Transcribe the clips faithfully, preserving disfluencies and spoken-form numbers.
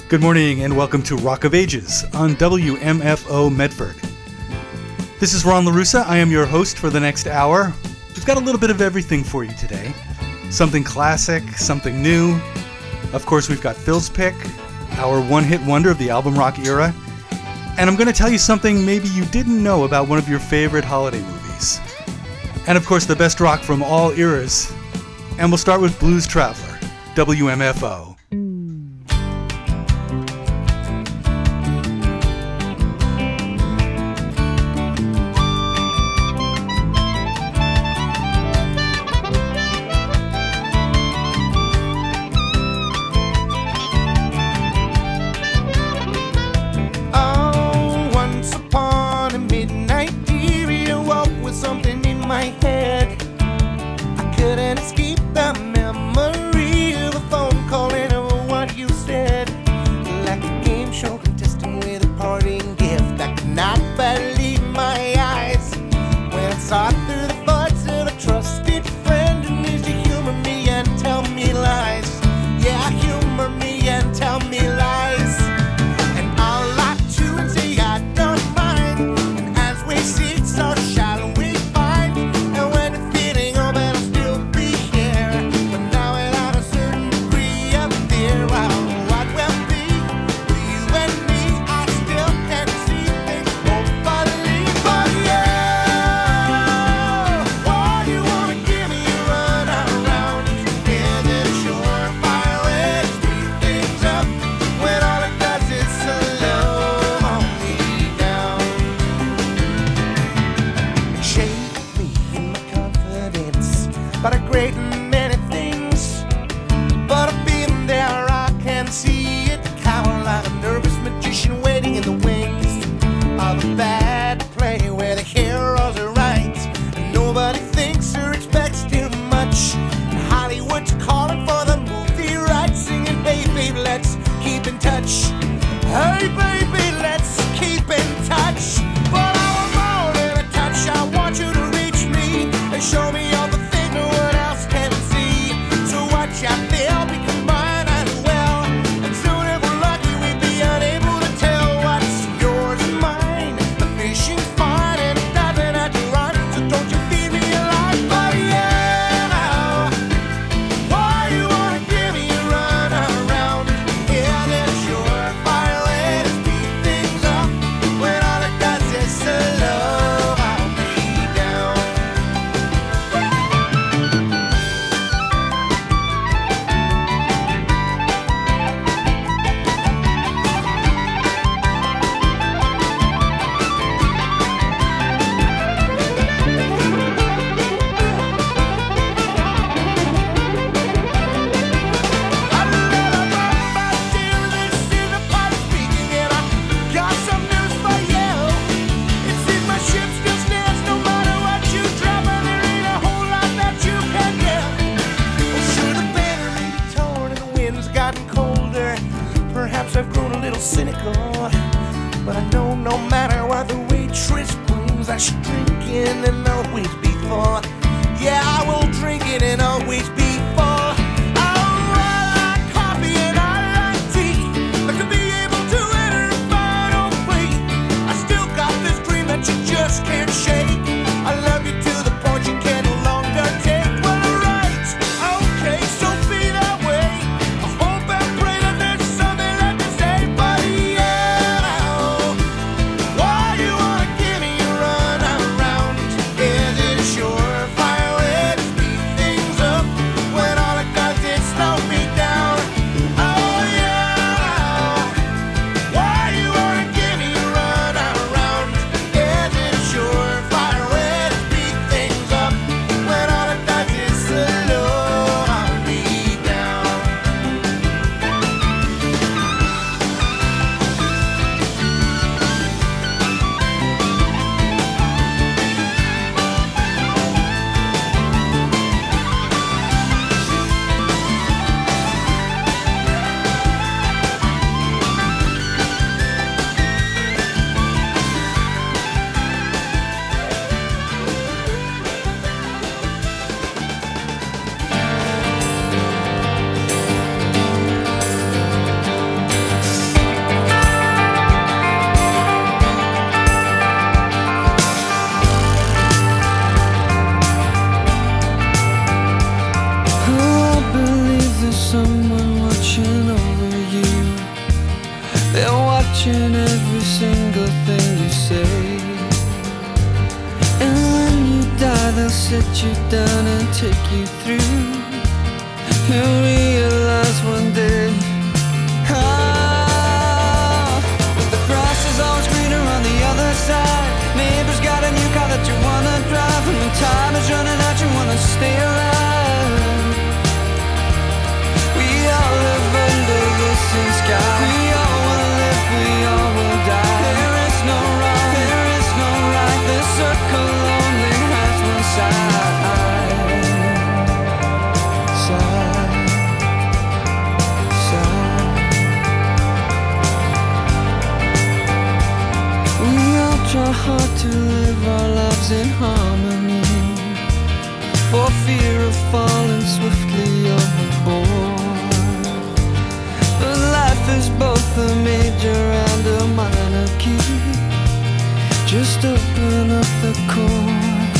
Good morning and welcome to Rock of Ages on W M F O Medford. This is Ron LaRussa. I am your host for the next hour. We've got a little bit of everything for you today. Something classic, something new. Of course, we've got Phil's Pick, our one-hit wonder of the album rock era. And I'm going to tell you something maybe you didn't know about one of your favorite holiday movies. And of course, the best rock from all eras. And we'll start with Blues Traveler, W M F O. you down and take you through. You'll realize one day, ah, that the grass is always greener on the other side. Neighbor's got a new car that you wanna drive, and when time is running out you wanna stay alive. We all live under the same sky. We all wanna live, we all will die. There is no wrong, there is no right. The circle only has one side. Side, side. We all try hard to live our lives in harmony, for fear of falling swiftly overboard. But life is both a major and a minor key. Just open up the chord.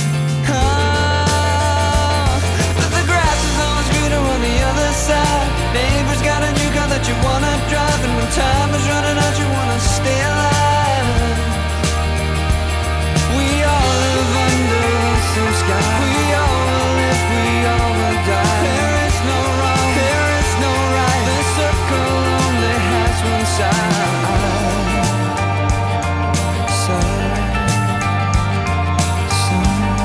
Ah, but the grass is always greener on the other side. Neighbor's got a new car that you wanna drive, and when time is running out you wanna stay alive. We all live under the same sky. We all will live, we all will die. There is no wrong, there is no right. The circle only has one side. Side, side,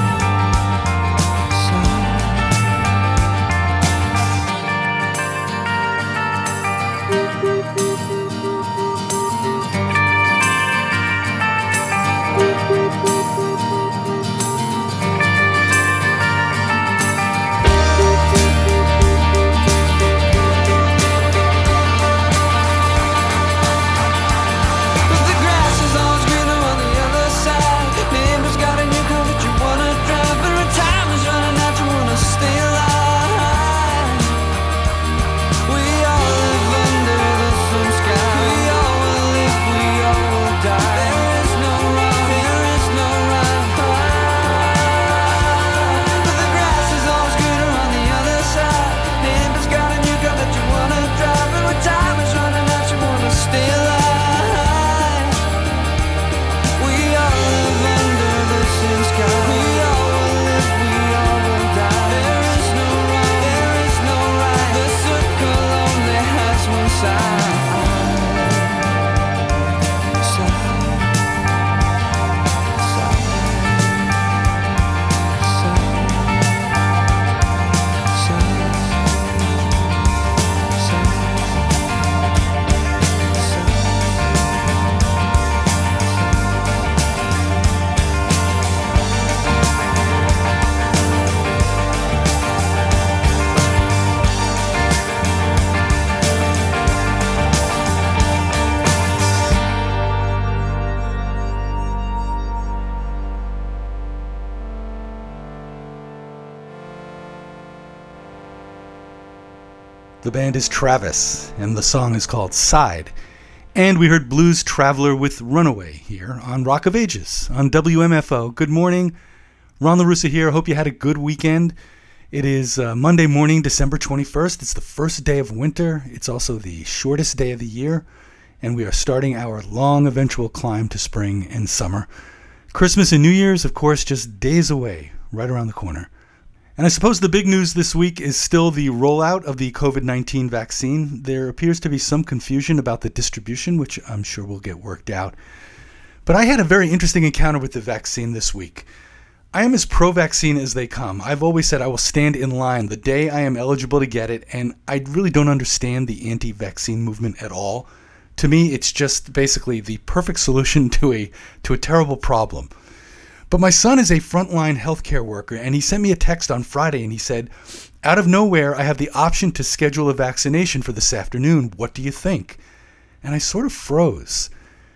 The band is Travis, and the song is called Side. And we heard Blues Traveler with Runaway here on Rock of Ages on W M F O. Good morning. Ron LaRussa here. Hope you had a good weekend. It is uh, Monday morning, December twenty-first. It's the first day of winter. It's also the shortest day of the year. And we are starting our long eventual climb to spring and summer. Christmas and New Year's, of course, just days away, right around the corner. And I suppose the big news this week is still the rollout of the covid nineteen vaccine. There appears to be some confusion about the distribution, which I'm sure will get worked out. But I had a very interesting encounter with the vaccine this week. I am as pro-vaccine as they come. I've always said I will stand in line the day I am eligible to get it, and I really don't understand the anti-vaccine movement at all. To me, it's just basically the perfect solution to a to a terrible problem. But my son is a frontline healthcare worker, and he sent me a text on Friday, and he said, out of nowhere, I have the option to schedule a vaccination for this afternoon. What do you think? And I sort of froze.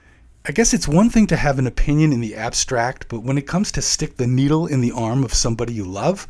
I guess it's one thing to have an opinion in the abstract, but when it comes to stick the needle in the arm of somebody you love,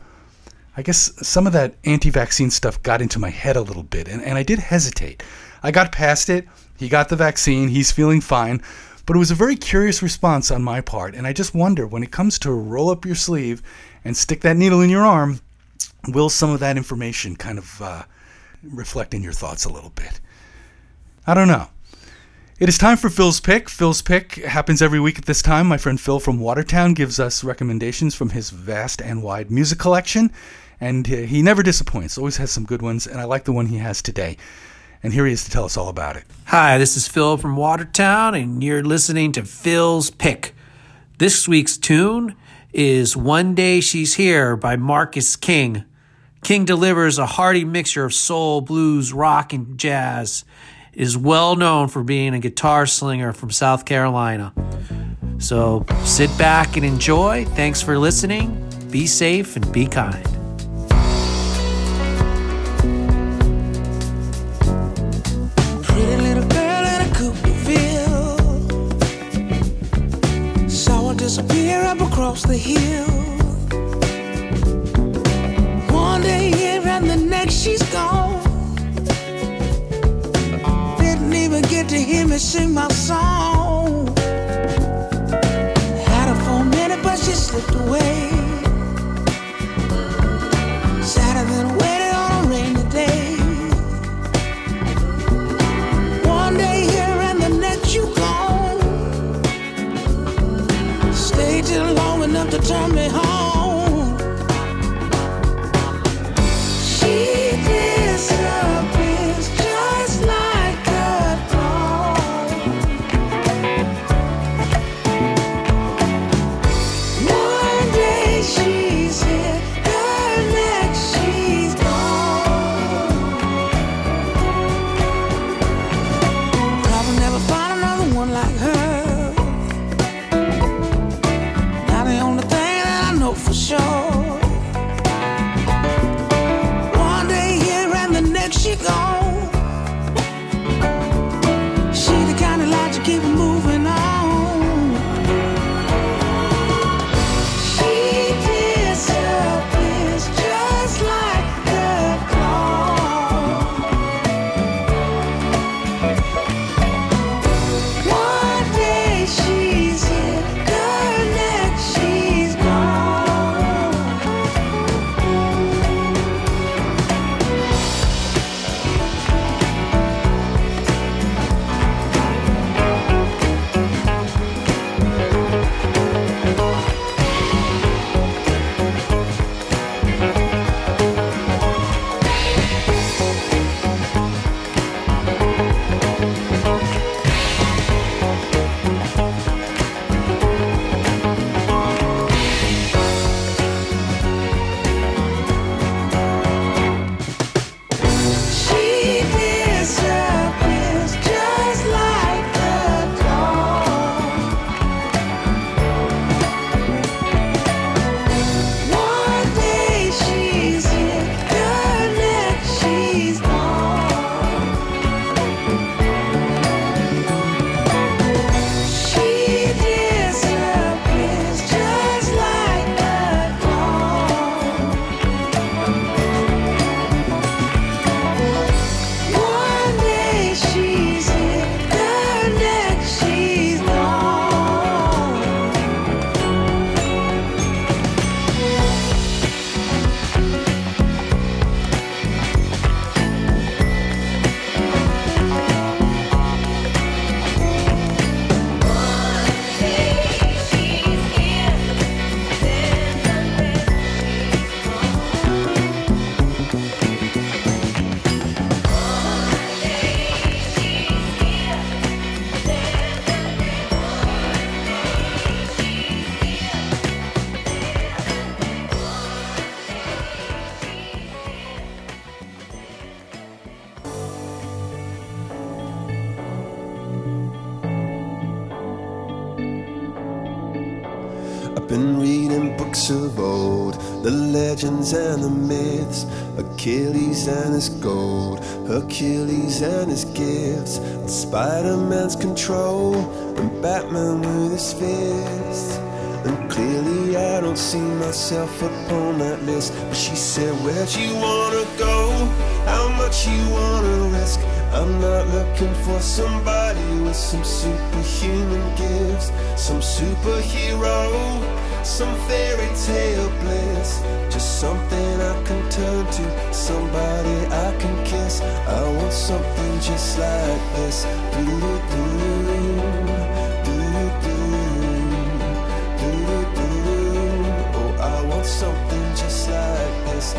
I guess some of that anti-vaccine stuff got into my head a little bit, and, and I did hesitate. I got past it. He got the vaccine. He's feeling fine. But it was a very curious response on my part, and I just wonder, when it comes to roll up your sleeve and stick that needle in your arm, will some of that information kind of uh, reflect in your thoughts a little bit? I don't know. It is time for Phil's Pick. Phil's Pick happens every week at this time. My friend Phil from Watertown gives us recommendations from his vast and wide music collection, and he never disappoints, always has some good ones, and I like the one he has today. And here he is to tell us all about it. Hi, this is Phil from Watertown, and you're listening to Phil's Pick. This week's tune is One Day She's Here by Marcus King. King delivers a hearty mixture of soul, blues, rock, and jazz. Is well known for being a guitar slinger from South Carolina. So sit back and enjoy. Thanks for listening. Be safe and be kind. Pretty little girl in a Cooperville, saw her disappear up across the hill. One day here and the next she's gone. Get to hear me sing my song. Had her for a minute, but she slipped away. Sat and then waited on a rainy day. One day here and the next you gone. Stayed till long enough to turn me home. She disappears just like she gone. She the kind of light to keep moving on. She disappears just like a cloud. One day she's here, the next she's gone. Been reading books of old, the legends and the myths, Achilles and his gold, Hercules and his gifts, and Spider-Man's control, and Batman with his fists. And clearly I don't see myself upon that list. But she said, where'd you wanna go? How much you wanna risk? I'm not looking for somebody with some superhuman gifts, some superhero, some fairy tale bliss. Just something I can turn to, somebody I can kiss. I want want something just like this. Do-do-do-do, do-do-do, do-do-do. Oh, I want something just like this.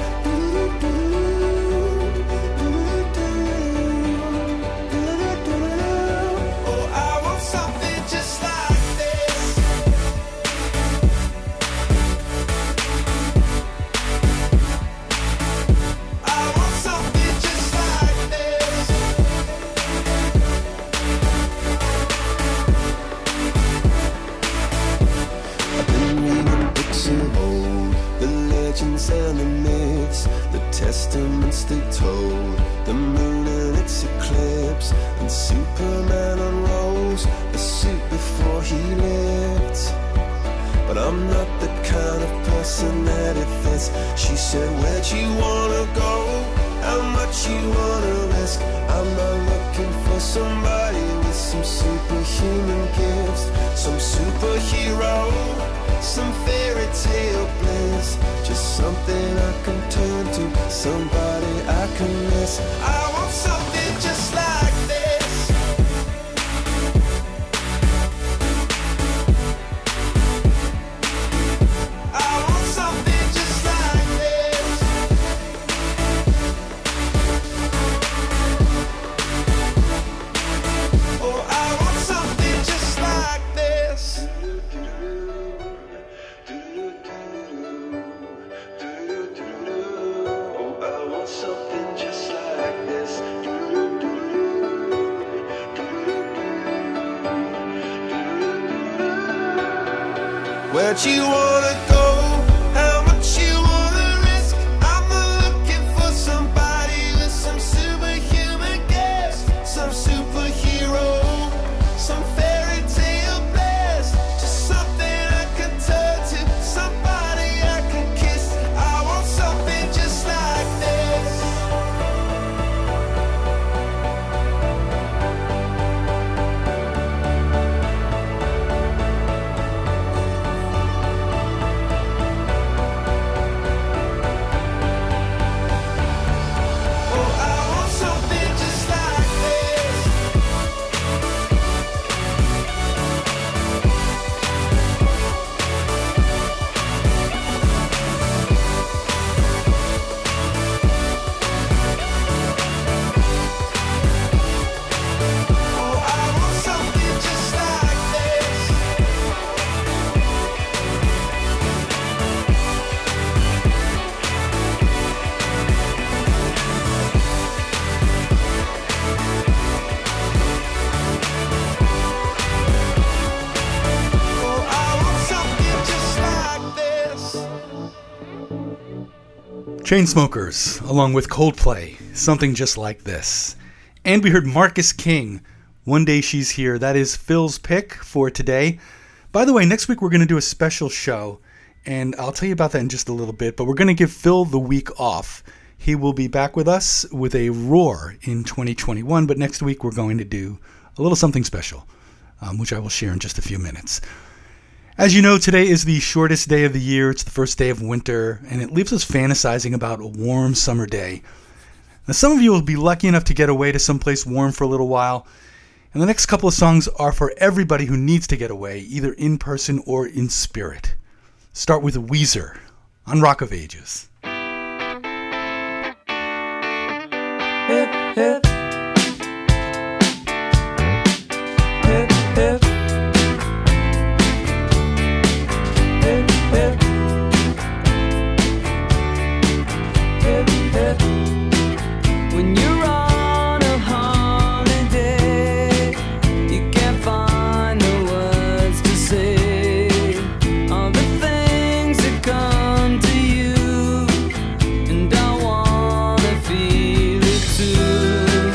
And the myths, the testaments they told, the moon and its eclipse, and Superman unrolls the suit before he lived. But I'm not the kind of person that it fits. She said, where'd you wanna go? How much you wanna risk? I'm not looking for somebody with some superhuman gifts, some superhero, some fairy tale bliss. Just something I can turn to, somebody I can miss. I want something just like this. I want something just like this. Oh, I want something just like this. Something just like this. Where'd you wanna go? How much you wanna risk? I'm not looking for somebody with some superhuman gifts, some superhero, some fairy tale bliss. Just something I can turn to, somebody I can kiss. I want something just like this. Chainsmokers, along with Coldplay, Something Just Like This. And we heard Marcus King, One Day She's Here. That is Phil's pick for today. By the way, next week we're going to do a special show, and I'll tell you about that in just a little bit, but we're going to give Phil the week off. He will be back with us with a roar in twenty twenty-one, but next week we're going to do a little something special, um, which I will share in just a few minutes. As you know, today is the shortest day of the year. It's the first day of winter, and it leaves us fantasizing about a warm summer day. Now, some of you will be lucky enough to get away to someplace warm for a little while, and the next couple of songs are for everybody who needs to get away, either in person or in spirit. Start with Weezer on Rock of Ages. Hip, hip. Hip, hip. Hip, hip. Hip, hip. When you're on a holiday, you can't find the words to say all the things that come to you, and I wanna feel it too.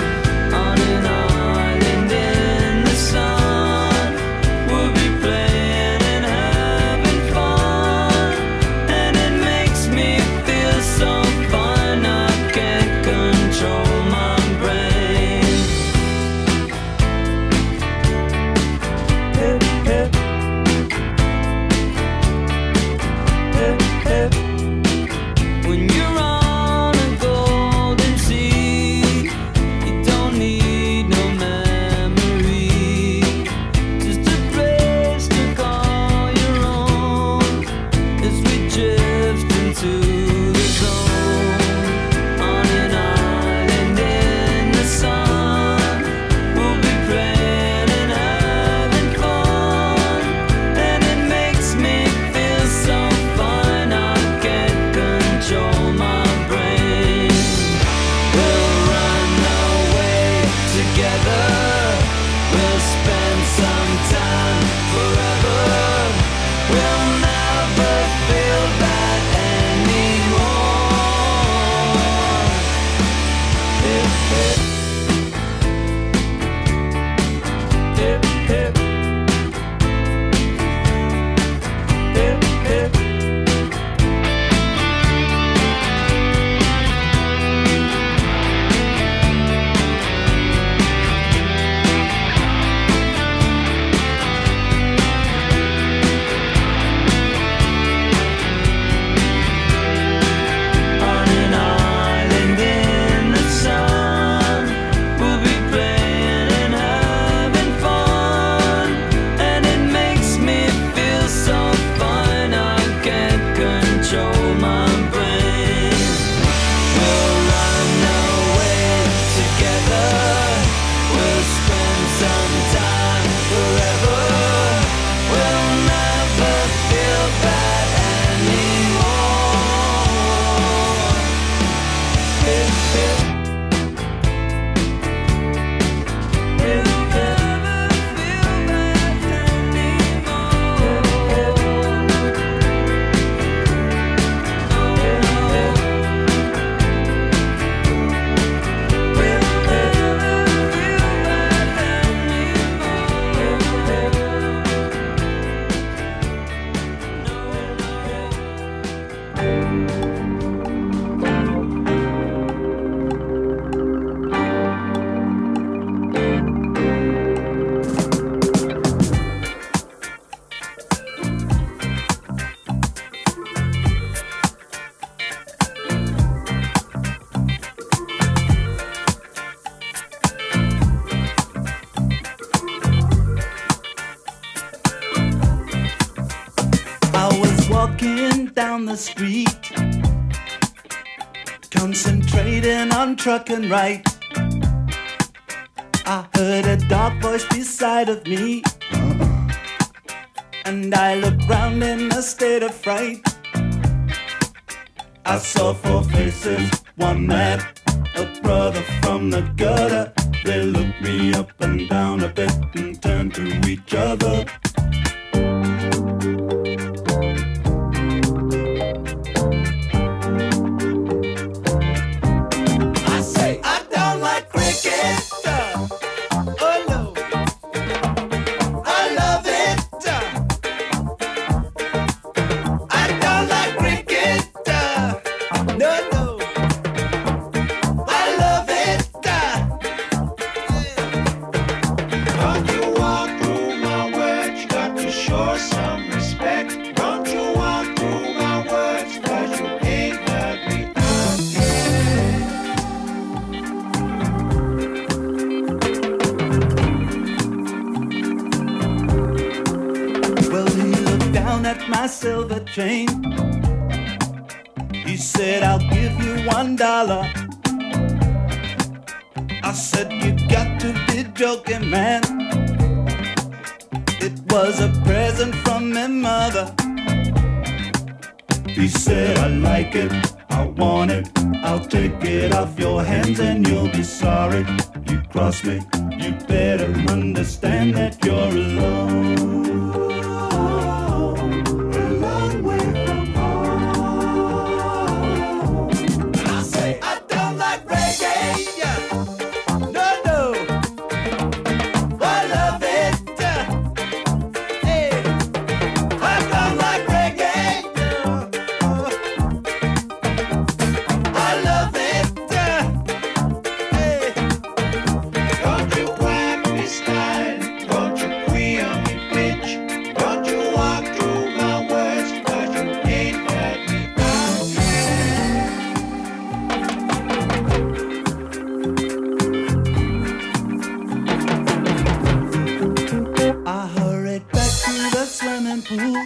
down the street, concentrating on trucking right. I heard a dark voice beside of me, and I looked round in a state of fright. I saw four faces, one mad, a brother from the gutter. They looked me up and down a bit and turned to each other. I say, I don't like cricket. Oh no, I love it. I don't like cricket. No, no, I love it. Don't you walk through my words, you got to show some respect. Don't you walk through my words, cause you ain't heard me out yet. Well, he looked down at my silver chain. He said, I'll give you one dollar. I said, you got to be joking, man. It was a present from my mother. He said, I like it, I want it, I'll take it off your hands and you'll be sorry. You cross me, you better understand that you're alone. A long way from home. And I say, I don't like reggae. No, no, I love it. Hey, I don't like reggae. I love it. Hey, don't you whack me style, don't you queer me bitch, don't you walk through my words, cause you ain't heard me out yet. I hurried back to the swimming pool,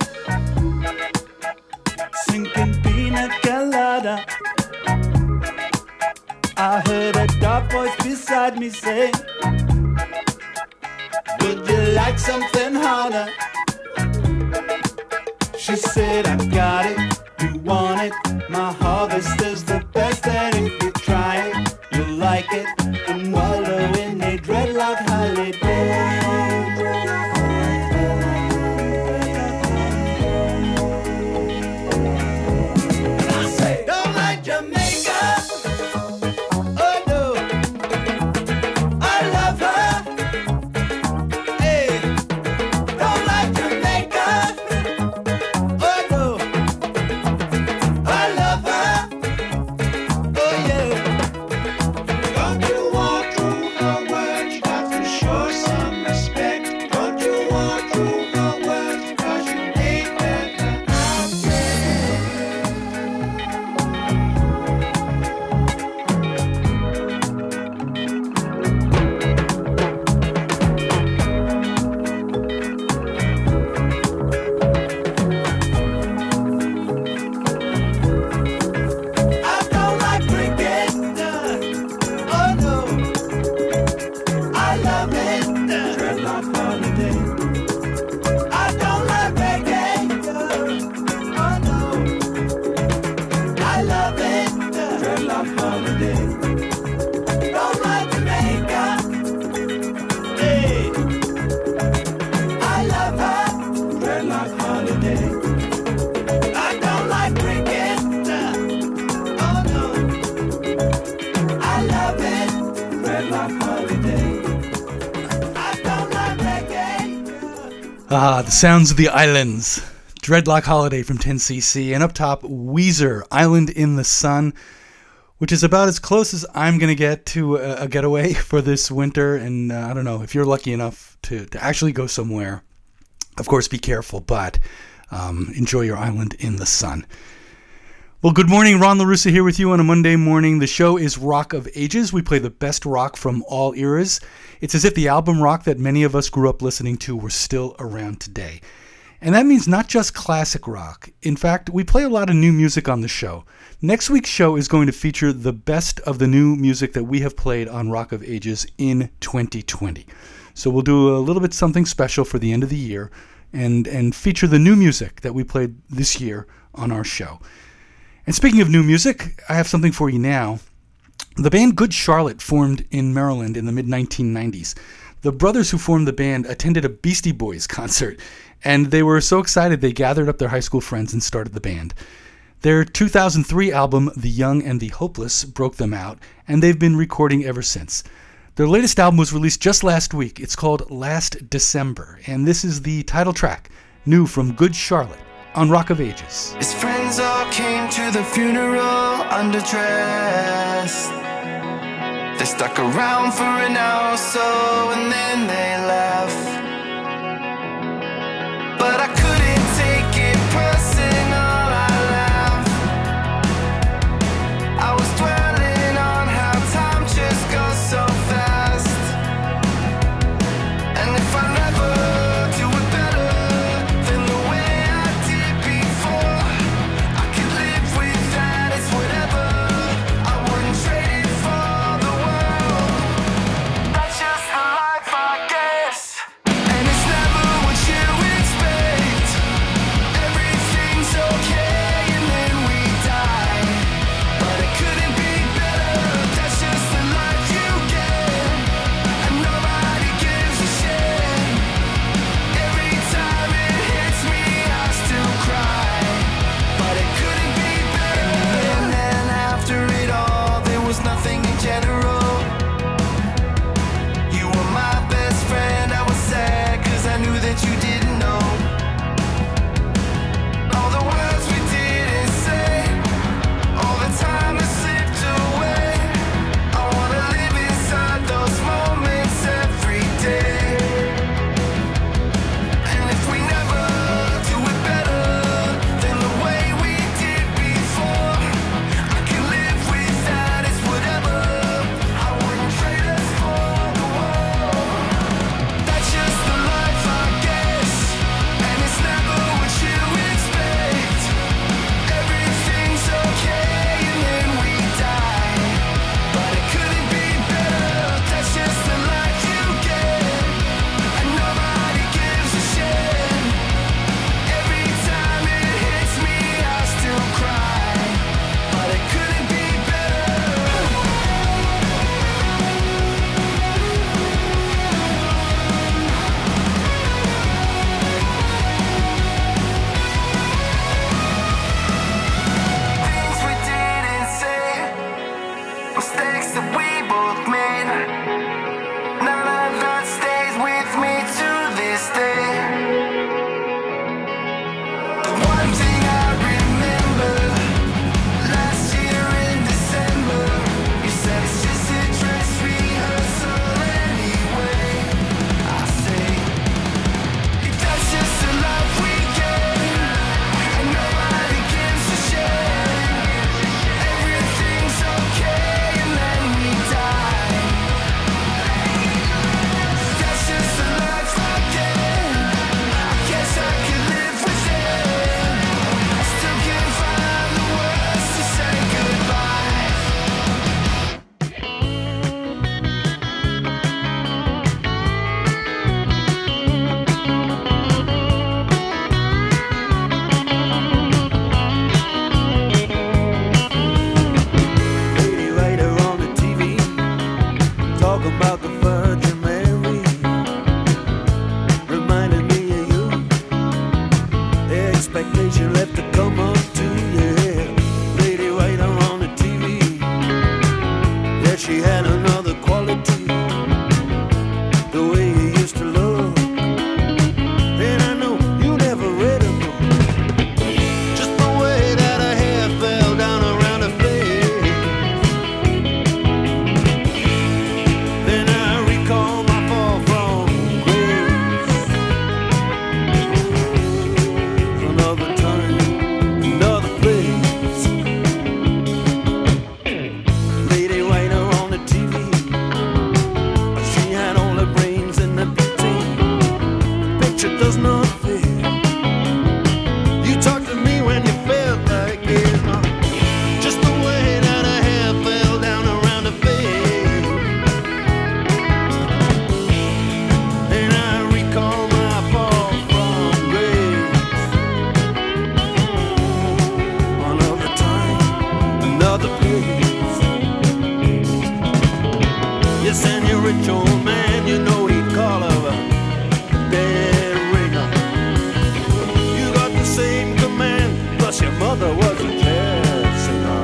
sinking pina colada. I heard a dark voice beside me say, would you like something harder? She said, I got it, you want it, my harvest is the best, and if you try it, you'll like it, and wallow in a dreadlock holiday. And I say, don't like Jamaica. Oh no, I love her. Hey, don't like Jamaica. Oh no, I love her. Oh yeah. Don't you walk through her words, you got to show some respect. Don't you walk through her words, cause you ain't heard her out I don't like cricket. Oh no, I love it. Dreadlock holiday. I don't like reggae. Oh no, I love it. Dreadlock holiday. Don't like Jamaica. Hey, I love her. Dreadlock holiday. I don't like cricket. Oh no, I love it. Dreadlock holiday. I don't like reggae. Ah, the sounds of the islands. Dreadlock Holiday from ten C C. And up top, Weezer, Island in the Sun, which is about as close as I'm going to get to a, a getaway for this winter. And uh, I don't know, if you're lucky enough to, to actually go somewhere, of course, be careful, but um, enjoy your island in the sun. Well, good morning. Ron LaRussa here with you on a Monday morning. The show is Rock of Ages. We play the best rock from all eras. It's as if the album rock that many of us grew up listening to were still around today. And that means not just classic rock. In fact, we play a lot of new music on the show. Next week's show is going to feature the best of the new music that we have played on Rock of Ages in twenty twenty. So we'll do a little bit something special for the end of the year and, and feature the new music that we played this year on our show. And speaking of new music, I have something for you now. The band Good Charlotte formed in Maryland in the mid nineteen nineties. The brothers who formed the band attended a Beastie Boys concert, and they were so excited they gathered up their high school friends and started the band. Their two thousand three album, The Young and the Hopeless, broke them out, and they've been recording ever since. Their latest album was released just last week. It's called Last December, and this is the title track, new from Good Charlotte on Rock of Ages. His friends all came to the funeral underdressed. They stuck around for an hour or so and then they left. But I couldn't take it personal, I laughed. I was dwelling on how time just goes so fast. And if I never do it better than the way I did before, I could live with that, it's whatever. I wouldn't trade it for the world. That's just the life, I guess. And it's never what you expect. Everything's okay and then we die. But it couldn't be better. That's just the life you get. And nobody gives a shit. Every time it hits me, I still cry. But it couldn't be better. And then after it all, there was nothing in general. You were my best friend. I was sad cause I knew that you didn't know all the words we didn't say, all the time that slipped away. I wanna live inside those moments every day. And if we never do it better than the way we did before, I can live with that, it's whatever. I wouldn't trade us for the world. That's just the life, I guess. And it's never what you expect. Everything's okay and then we die. But it couldn't be better. That's just the life you get. And nobody gives a shit. Every time it hits me, I still cry. But it couldn't be better. Things we didn't say, mistakes that we both made, none of that stays with me to this day. The one thing I remember, last year in December, you said it's just a dress rehearsal anyway. I say, if that's just the life we get, and nobody gives a shit, everything's okay and then we die. That's just the life I get. I guess I could live with it. I still can't find the words to say goodbye. Lady writer on the T V, talk about the Virgin Mary, reminding me of you. The expectation left to come up to, yeah. Lady writer on the T V, yeah, she had another quality, the way you used to look. And I know you never read a book, just the way that her hair fell down around her face. Then I Yes, and your rich old man, you know he'd call her a dead ringer. You got the same command, plus your mother was a jazz singer.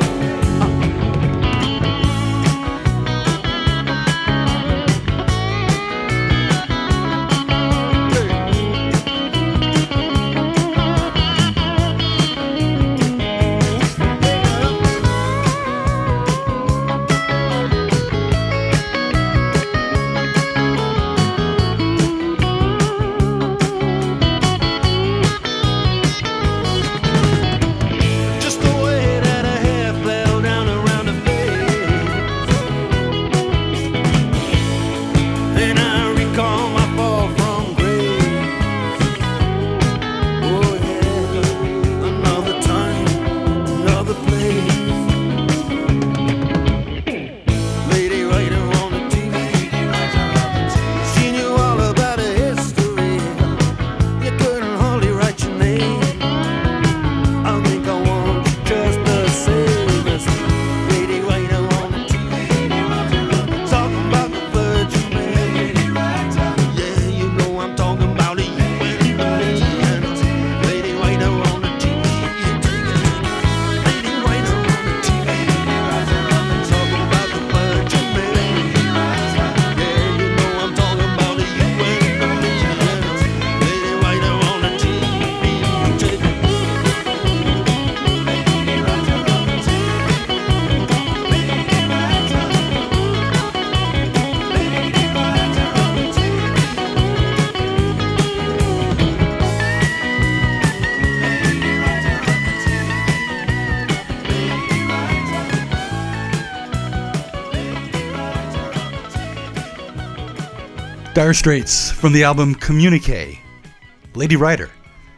Dire Straits from the album Communique, Lady Writer.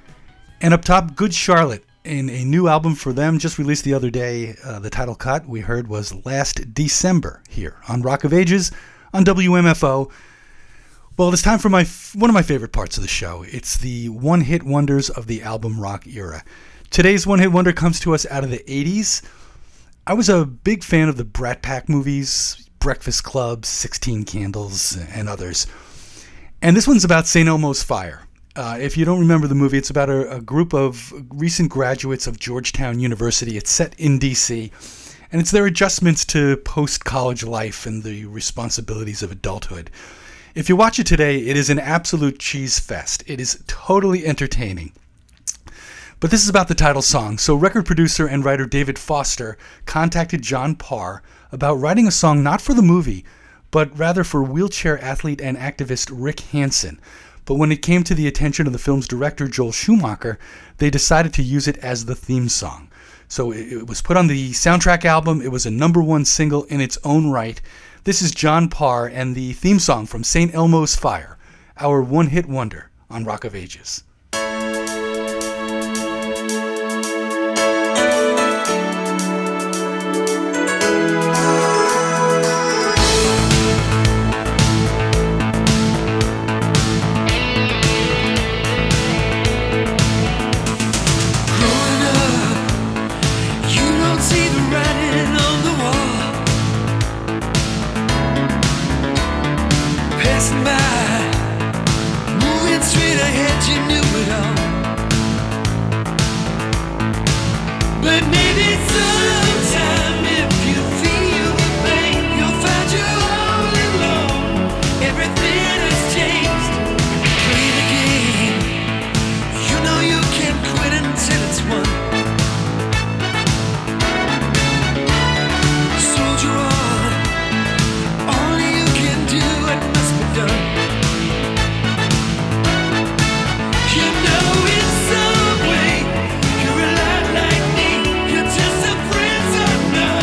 And up top, Good Charlotte, in a new album for them just released the other day. Uh, the title cut we heard was Last December here on Rock of Ages on W M F O. Well, it's time for my one of my favorite parts of the show. It's the one-hit wonders of the album rock era. Today's one-hit wonder comes to us out of the eighties. I was a big fan of the Brat Pack movies, Breakfast Club, sixteen Candles, and others. And this one's about Saint Elmo's Fire. Uh, if you don't remember the movie, it's about a, a group of recent graduates of Georgetown University. It's set in D C, and it's their adjustments to post-college life and the responsibilities of adulthood. If you watch it today, it is an absolute cheese fest. It is totally entertaining. But this is about the title song. So record producer and writer David Foster contacted John Parr about writing a song not for the movie, but rather for wheelchair athlete and activist Rick Hansen. But when it came to the attention of the film's director, Joel Schumacher, they decided to use it as the theme song. So it was put on the soundtrack album. It was a number one single in its own right. This is John Parr and the theme song from Saint Elmo's Fire, our one-hit wonder on Rock of Ages. You're a lot like me, you're just a friend, so no.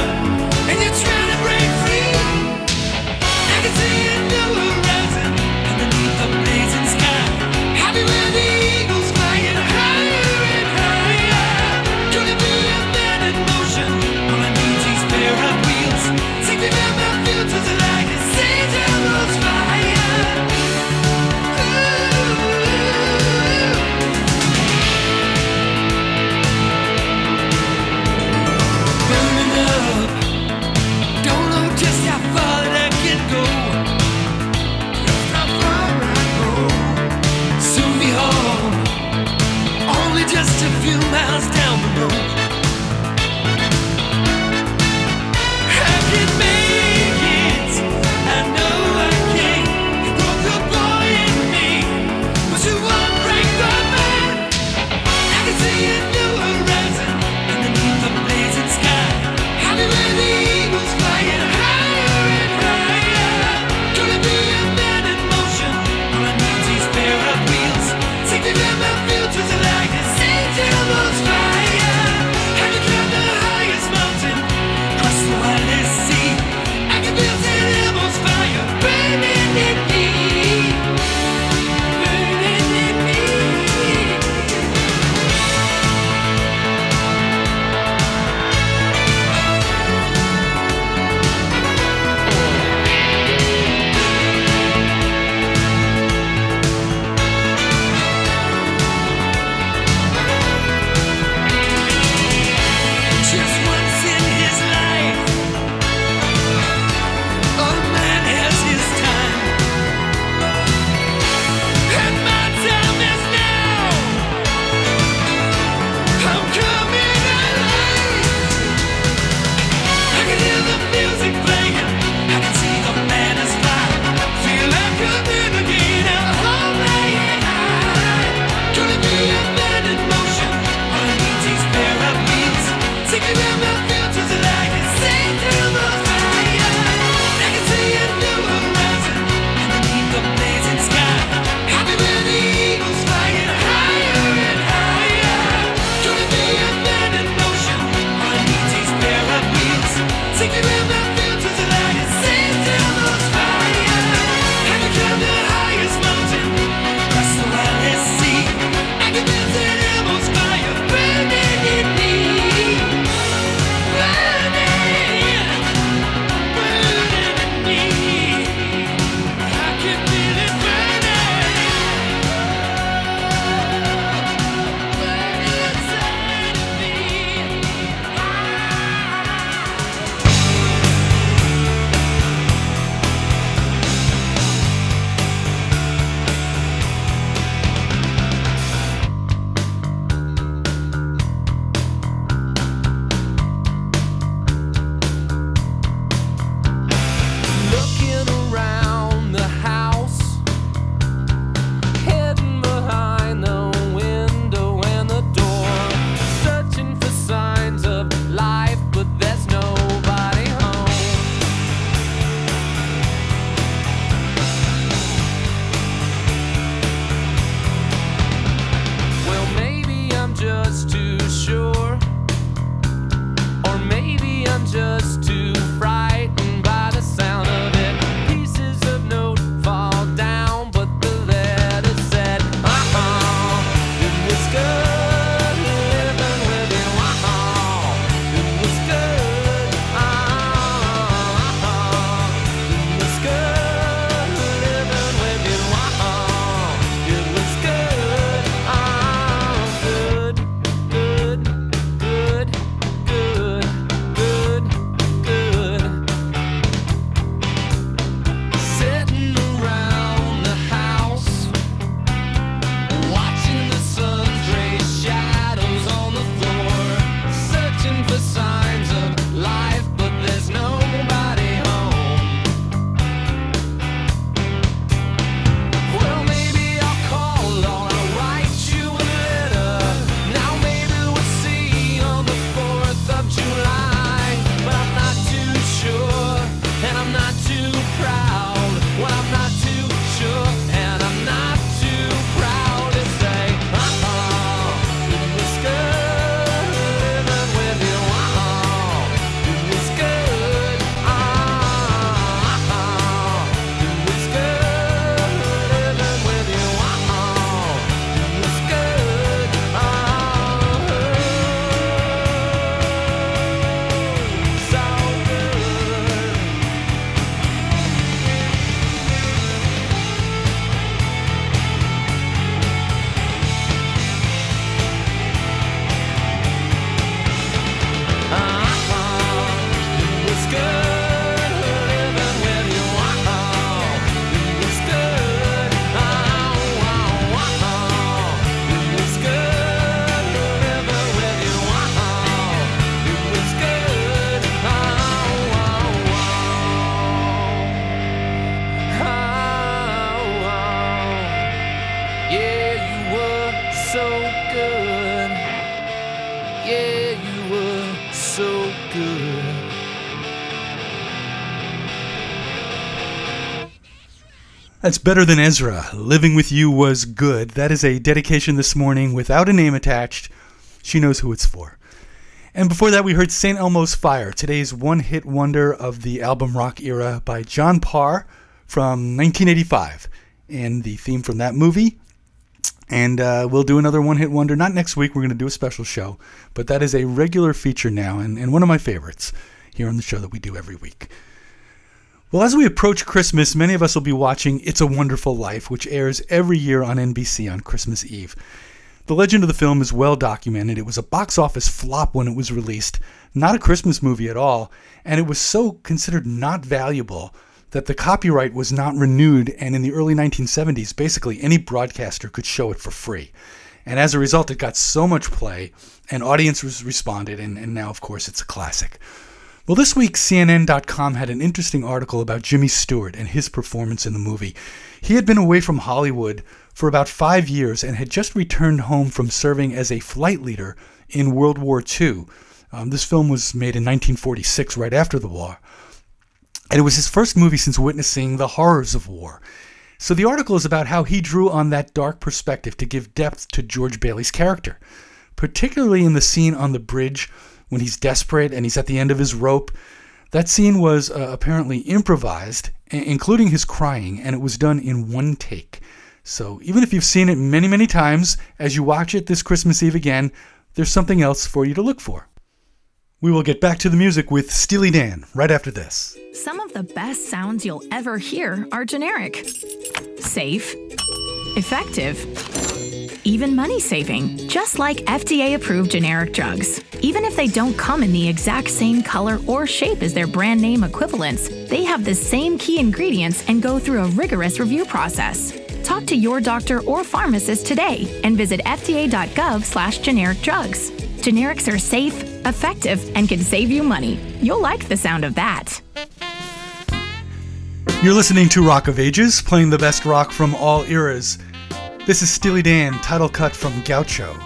That's Better Than Ezra. Living With You Was Good. That is a dedication this morning without a name attached. She knows who it's for. And before that, we heard Saint Elmo's Fire, today's one-hit wonder of the album rock era by John Parr from nineteen eighty-five. And the theme from that movie. And uh, we'll do another one-hit wonder. Not next week. We're going to do a special show. But that is a regular feature now and, and one of my favorites here on the show that we do every week. Well, as we approach Christmas, many of us will be watching It's a Wonderful Life, which airs every year on N B C on Christmas Eve. The legend of the film is well documented. It was a box office flop when it was released, not a Christmas movie at all, and it was so considered not valuable that the copyright was not renewed, and in the early nineteen seventies, basically any broadcaster could show it for free. And as a result, it got so much play, and audiences responded, and, and now, of course, it's a classic. Well, this week, C N N dot com had an interesting article about Jimmy Stewart and his performance in the movie. He had been away from Hollywood for about five years and had just returned home from serving as a flight leader in World War Two. Um, this film was made in nineteen forty-six, right after the war. And it was his first movie since witnessing the horrors of war. So the article is about how he drew on that dark perspective to give depth to George Bailey's character, particularly in the scene on the bridge when he's desperate and he's at the end of his rope. That scene was uh, apparently improvised, including his crying, and it was done in one take. So even if you've seen it many, many times, as you watch it this Christmas Eve again, there's something else for you to look for. We will get back to the music with Steely Dan right after this. Some of the best sounds you'll ever hear are generic. Safe. Effective. Even money-saving, just like F D A-approved generic drugs. Even if they don't come in the exact same color or shape as their brand name equivalents, they have the same key ingredients and go through a rigorous review process. Talk to your doctor or pharmacist today and visit F D A dot gov slash generic drugs. Generics are safe, effective, and can save you money. You'll like the sound of that. You're listening to Rock of Ages, playing the best rock from all eras. This is Steely Dan, title cut from Gaucho.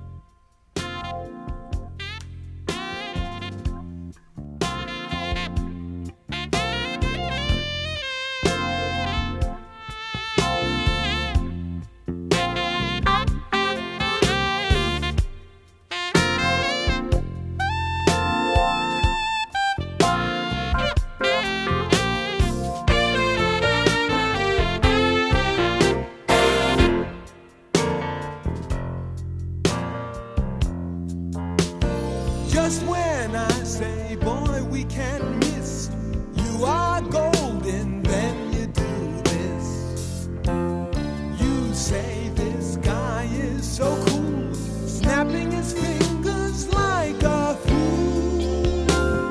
Just when I say, boy, we can't miss, you are golden, then you do this. You say this guy is so cool, snapping his fingers like a fool.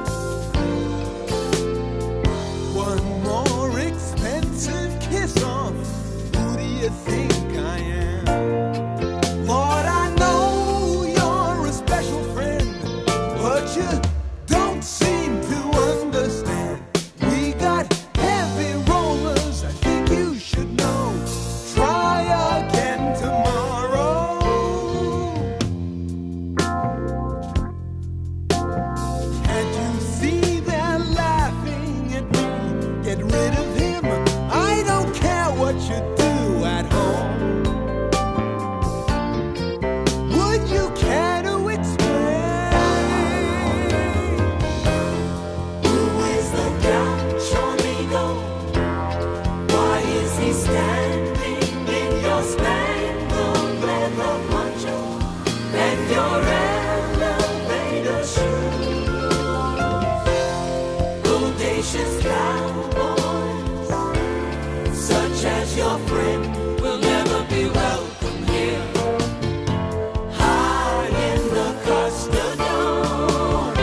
One more expensive kiss off, who do you think I am? Lord, I know you're a special friend, but you don't seem to understand. We got heavy rollers, I think you should know. Try again tomorrow. Can't you see they're laughing at me? Get rid of him, I don't care what you do at home. Would you care to explain? Who is the gaucho amigo? Why is he standing in your spangled leather poncho and your elevator shoes? Audacious cowboys, such as your friend, will never be welcome here. High in the custard dome.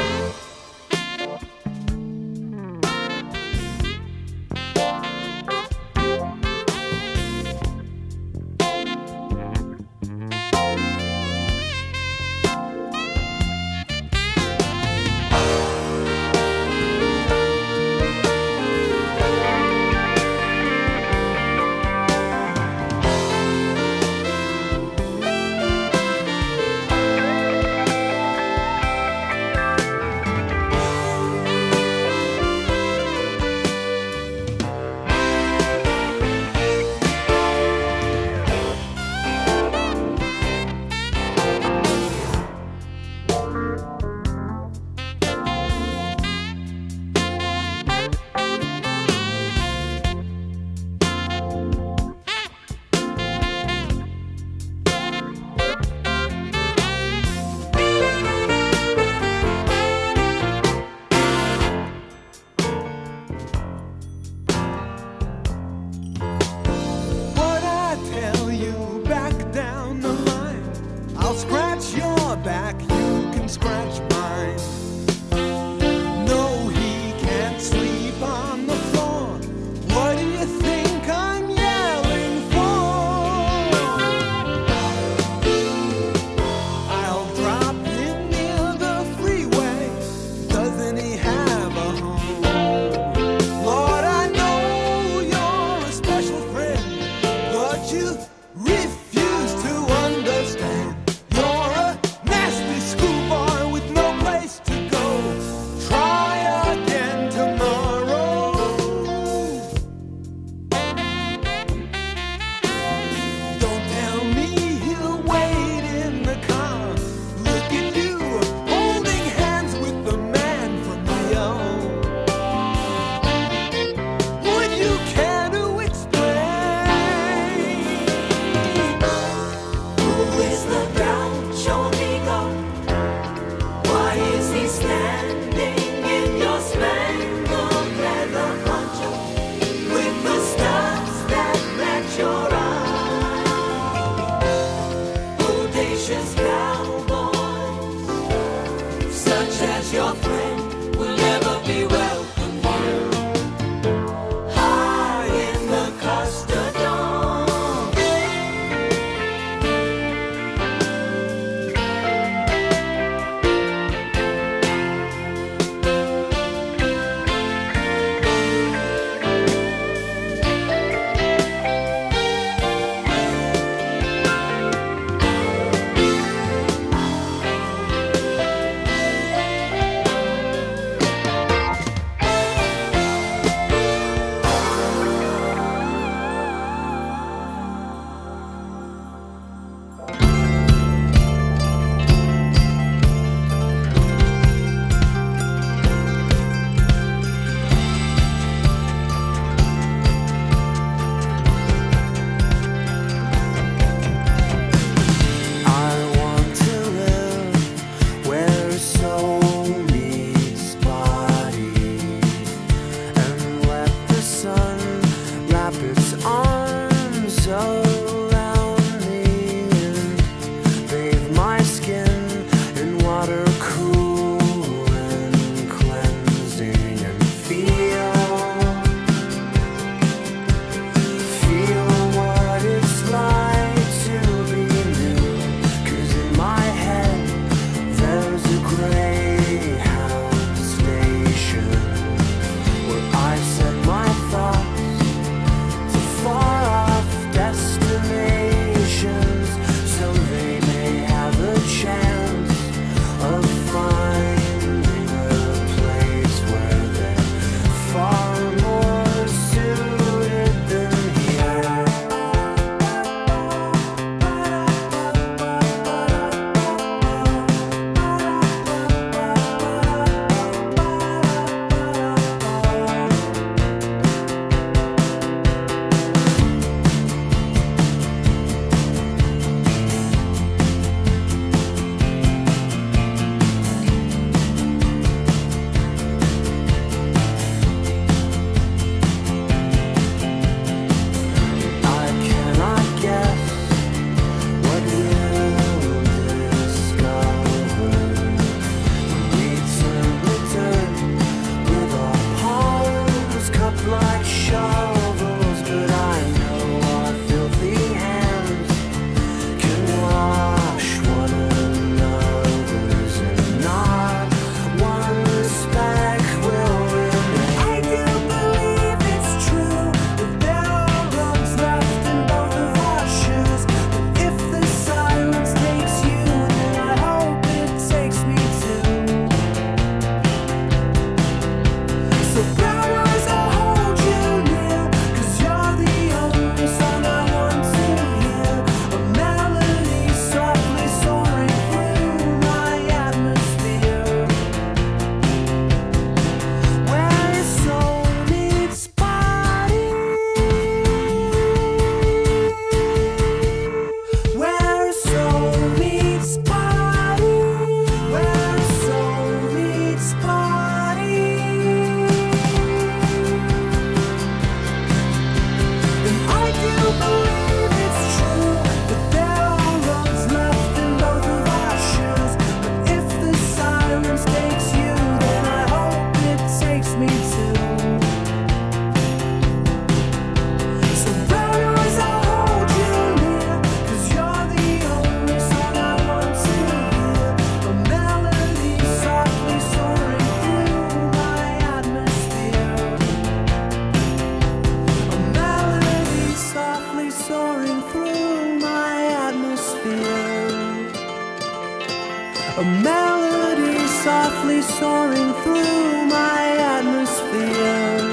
A melody softly soaring through my atmosphere.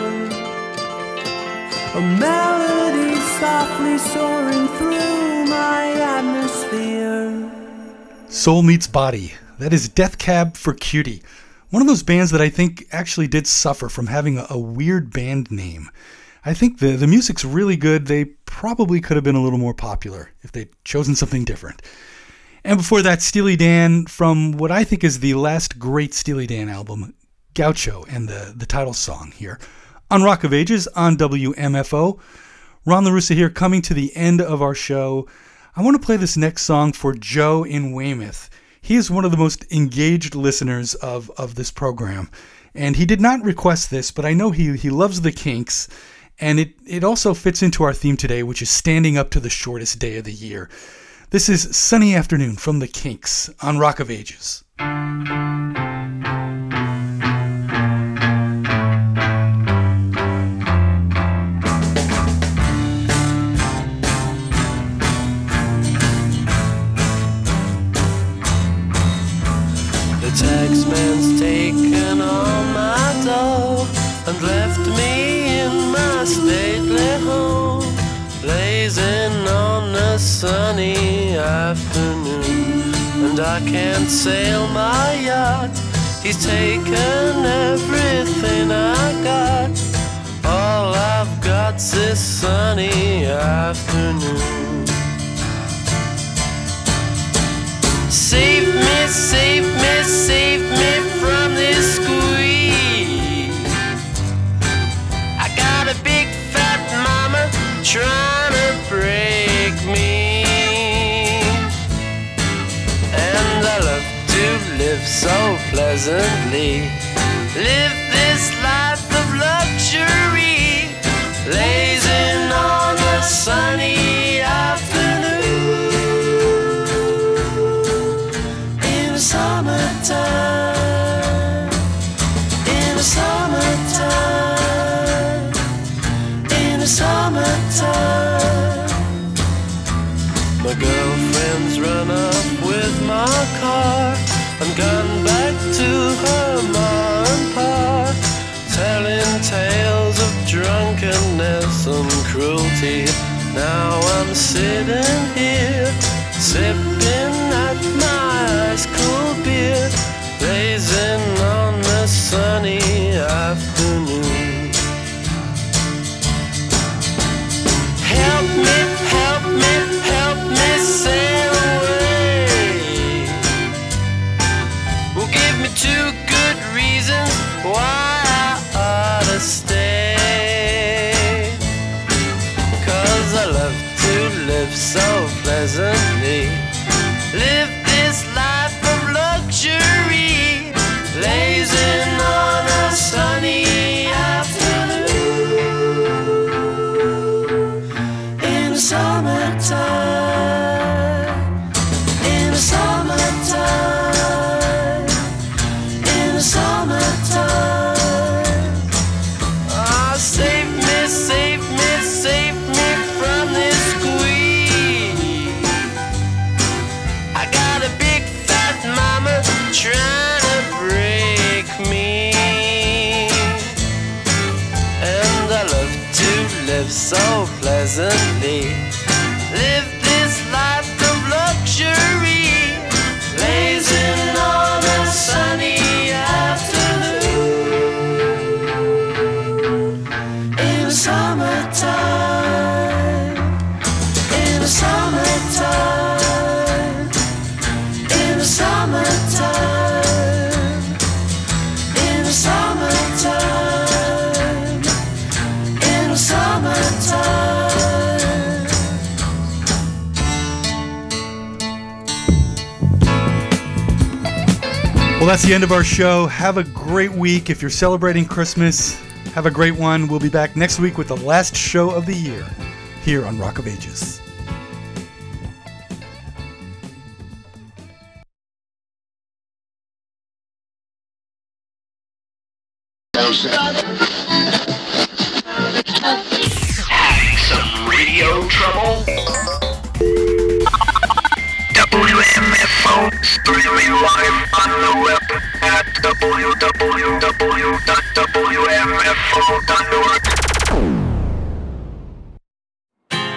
A melody softly soaring through my atmosphere. Soul Meets Body. That is Death Cab for Cutie. One of those bands that I think actually did suffer from having a, a weird band name. I think the, the music's really good. They probably could have been a little more popular if they'd chosen something different. And before that, Steely Dan from what I think is the last great Steely Dan album, Gaucho, and the, the title song here. On Rock of Ages, on W M F O. Ron LaRussa here, coming to the end of our show. I want to play this next song for Joe in Weymouth. He is one of the most engaged listeners of, of this program. And he did not request this, but I know he, he loves the Kinks. And it, it also fits into our theme today, which is standing up to the shortest day of the year. This is Sunny Afternoon from the Kinks on Rock of Ages. The taxman's taken all my dough and left me in my stately home, blazing on a sunny afternoon. And I can't sail my yacht, he's taken everything I got. All I've got's this sunny afternoon. Save me, save me, save me from this squeeze. I got a big fat mama trying to break me, and I love to live so pleasantly, live this life of luxury, blazing on a sunny afternoon. Summertime, in the summertime, in the summertime. My girlfriend's run up with my car and gone back to her ma and pa, telling tales of drunkenness and cruelty. Now I'm sitting here, sipping at my ice cold beer, blazing on a sunny afternoon. Help me, help me, help me sail away. Well, give me two good reasons why I ought to stay. 'Cause I love to live so pleasantly, live this life of luxury, blazing on a sunny afternoon. In the summertime, in the summertime, in the summertime. Ah, save me, save me, save me from this squeeze. I got a big fat mama trying to break me, and I love to live so pleasantly, live this life of luxury, blazing on a sunny afternoon. In the summertime, in the summertime, in the summertime, in the summertime, in the summertime. Well, that's the end of our show. Have a great week. If you're celebrating Christmas, have a great one. We'll be back next week with the last show of the year here on Rock of Ages. Having some radio trouble? W M F phone, streaming live on the web at w w w dot w m f o dot org.